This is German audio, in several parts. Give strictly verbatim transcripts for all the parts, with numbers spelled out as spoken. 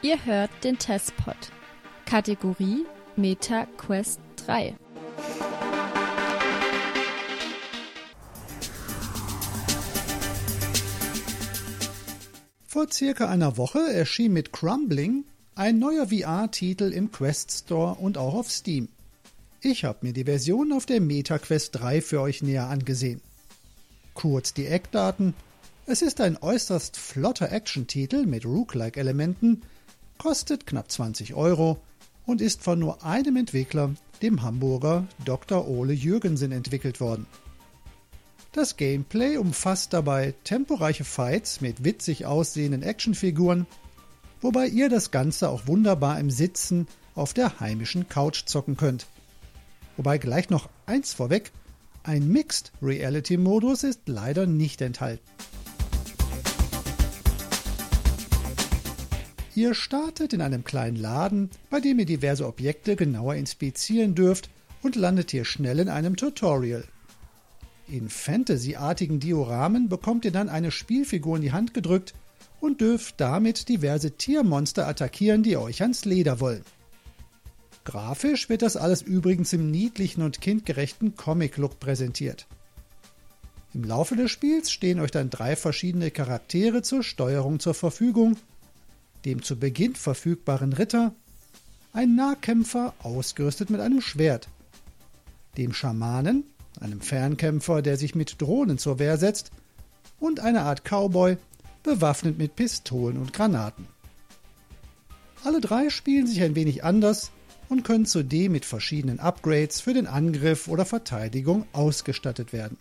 Ihr hört den Testpod. Kategorie MetaQuest drei. Vor circa einer Woche erschien mit Crumbling ein neuer V R-Titel im Quest Store und auch auf Steam. Ich habe mir die Version auf der MetaQuest drei für euch näher angesehen. Kurz die Eckdaten: Es ist ein äußerst flotter Action-Titel mit Roguelike-Elementen, kostet knapp zwanzig Euro und ist von nur einem Entwickler, dem Hamburger Doktor Ole Jürgensen, entwickelt worden. Das Gameplay umfasst dabei temporeiche Fights mit witzig aussehenden Actionfiguren, wobei ihr das Ganze auch wunderbar im Sitzen auf der heimischen Couch zocken könnt. Wobei gleich noch eins vorweg: ein Mixed Reality Modus ist leider nicht enthalten. Ihr startet in einem kleinen Laden, bei dem ihr diverse Objekte genauer inspizieren dürft und landet hier schnell in einem Tutorial. In Fantasy-artigen Dioramen bekommt ihr dann eine Spielfigur in die Hand gedrückt und dürft damit diverse Tiermonster attackieren, die euch ans Leder wollen. Grafisch wird das alles übrigens im niedlichen und kindgerechten Comic-Look präsentiert. Im Laufe des Spiels stehen euch dann drei verschiedene Charaktere zur Steuerung zur Verfügung: dem zu Beginn verfügbaren Ritter, ein Nahkämpfer ausgerüstet mit einem Schwert, dem Schamanen, einem Fernkämpfer, der sich mit Drohnen zur Wehr setzt, und eine Art Cowboy, bewaffnet mit Pistolen und Granaten. Alle drei spielen sich ein wenig anders und können zudem mit verschiedenen Upgrades für den Angriff oder Verteidigung ausgestattet werden.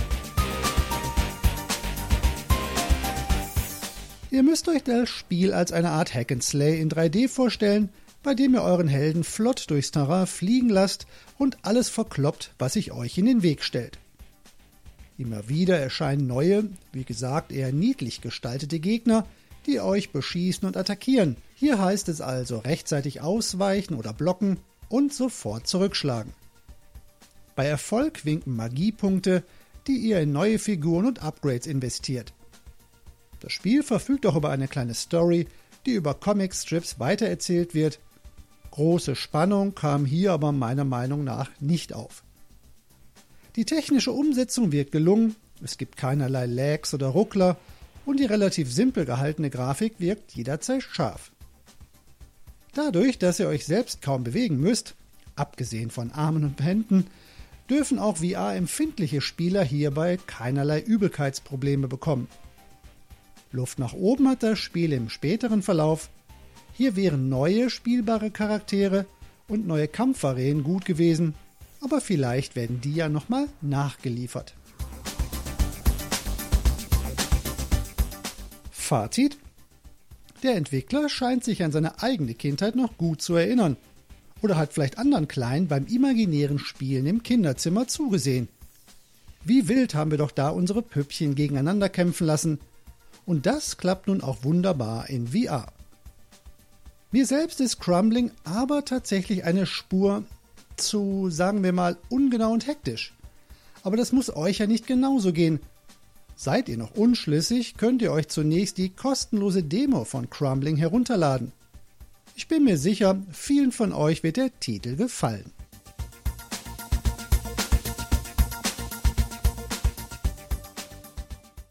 Ihr müsst euch das Spiel als eine Art Hack-and-Slay in drei D vorstellen, bei dem ihr euren Helden flott durchs Terrain fliegen lasst und alles verkloppt, was sich euch in den Weg stellt. Immer wieder erscheinen neue, wie gesagt eher niedlich gestaltete Gegner, die euch beschießen und attackieren. Hier heißt es also rechtzeitig ausweichen oder blocken und sofort zurückschlagen. Bei Erfolg winken Magiepunkte, die ihr in neue Figuren und Upgrades investiert. Das Spiel verfügt auch über eine kleine Story, die über Comicstrips weitererzählt wird. Große Spannung kam hier aber meiner Meinung nach nicht auf. Die technische Umsetzung wirkt gelungen, es gibt keinerlei Lags oder Ruckler und die relativ simpel gehaltene Grafik wirkt jederzeit scharf. Dadurch, dass ihr euch selbst kaum bewegen müsst, abgesehen von Armen und Händen, dürfen auch V R-empfindliche Spieler hierbei keinerlei Übelkeitsprobleme bekommen. Luft nach oben hat das Spiel im späteren Verlauf. Hier wären neue spielbare Charaktere und neue Kampfarenen gut gewesen, aber vielleicht werden die ja nochmal nachgeliefert. Fazit: Der Entwickler scheint sich an seine eigene Kindheit noch gut zu erinnern oder hat vielleicht anderen Kleinen beim imaginären Spielen im Kinderzimmer zugesehen. Wie wild haben wir doch da unsere Püppchen gegeneinander kämpfen lassen, und das klappt nun auch wunderbar in V R. Mir selbst ist Crumbling aber tatsächlich eine Spur zu, sagen wir mal, ungenau und hektisch. Aber das muss euch ja nicht genauso gehen. Seid ihr noch unschlüssig, könnt ihr euch zunächst die kostenlose Demo von Crumbling herunterladen. Ich bin mir sicher, vielen von euch wird der Titel gefallen.